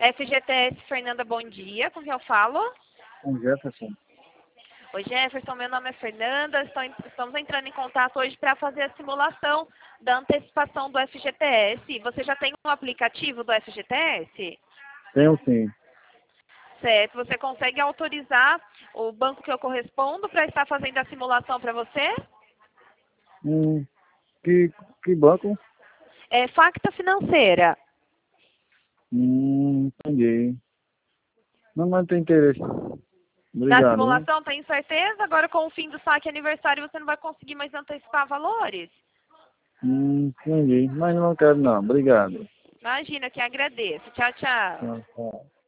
FGTS Fernanda, bom dia. Com quem eu falo? Com Jefferson. Oi, Jefferson. Meu nome é Fernanda. Estamos entrando em contato hoje para fazer a simulação da antecipação do FGTS. Você já tem um aplicativo do FGTS? Tenho sim. Certo. Você consegue autorizar o banco que eu correspondo para estar fazendo a simulação para você? Hum, que banco? É Facta Financeira. Entendi. Não, mas tem interesse. Na Obrigado, viu? simulação, tem certeza? Agora, com o fim do saque aniversário, você não vai conseguir mais antecipar valores? Entendi. Mas não quero não. Obrigado. Imagina, que agradeço. Tchau, tchau. Tchau, tchau.